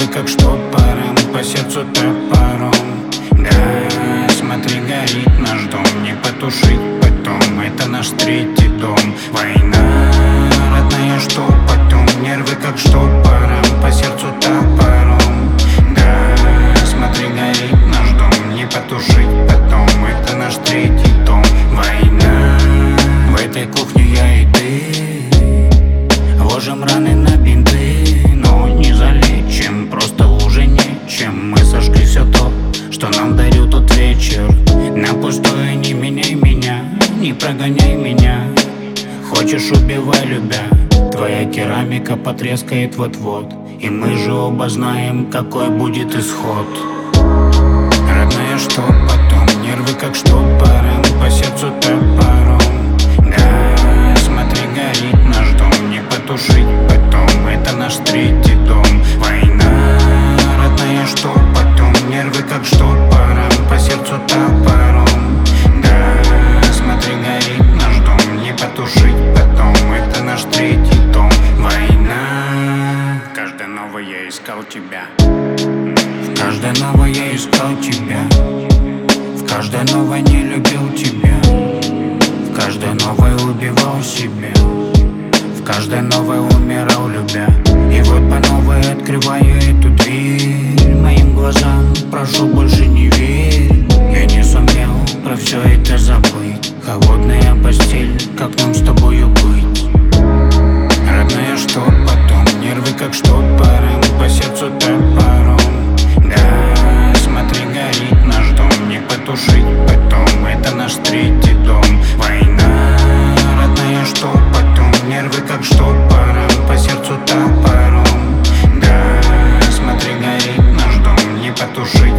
как штопором, по сердцу топором. Да, смотри, горит наш дом, не потушить потом. Это наш третий дом. Война, родная, что потом? Нервы как штопором, по сердцу топором. Да, смотри, горит наш дом, не потушить потом. Это наш третий дом. Война, в этой кухне я и ты ложим раны на бинты, но не залечим, просто уже нечем. Мы сожгли все то, что нам дарил тот вечер. На пустое не меняй меня, не прогоняй меня. Хочешь, убивай, любя. Твоя керамика потрескает вот-вот, и мы же оба знаем, какой будет исход. Родная, что потом? Нервы как штопором, по сердцу топором. Да, смотри, горит наш дом, не потушить потом. Это наш третий дом. Война, родная, что потом? Нервы как штопором, по сердцу топором. Да, смотри, горит наш дом, не потушить потом. Это наш третий дом. Война, каждый новый я искал тебя. В каждой новой я искал тебя. В каждой новой не любил тебя. В каждой новой убивал себя. В каждой новой умирал, любя. И вот по новой открываю эту дверь. Моим глазам прошу, больше не верь. Я не сумел про все это забыть. Холодная постель, как нам с тобою быть? Родная, что потом? Нервы как штопором, по сердцу топором. Да, смотри, горит наш дом, не потушить потом. Это наш третий дом. Война, родная, что потом? Нервы как штопором, по сердцу топором. Да, смотри, горит наш дом, не потушить